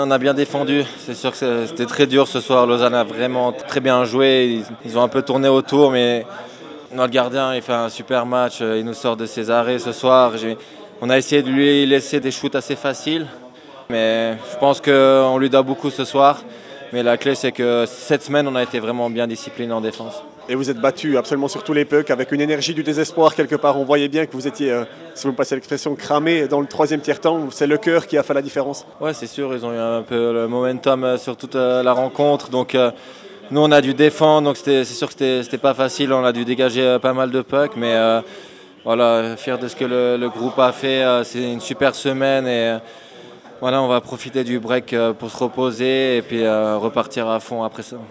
On a bien défendu, c'est sûr que c'était très dur ce soir. Lausanne a vraiment très bien joué, ils ont un peu tourné autour, mais notre gardien il fait un super match, il nous sort de ses arrêts ce soir. On a essayé de lui laisser des shoots assez faciles, mais je pense qu'on lui doit beaucoup ce soir. Mais la clé c'est que cette semaine on a été vraiment bien disciplinés en défense. Et vous êtes battu absolument sur tous les pucks avec une énergie du désespoir quelque part. On voyait bien que vous étiez, si vous me passez l'expression, cramé dans le troisième tiers-temps. C'est le cœur qui a fait la différence. Ouais, c'est sûr, ils ont eu un peu le momentum sur toute la rencontre. Donc nous on a dû défendre, donc c'est sûr que c'était pas facile. On a dû dégager pas mal de pucks, mais voilà, fier de ce que le groupe a fait. C'est une super semaine et voilà, on va profiter du break pour se reposer et puis repartir à fond après ça.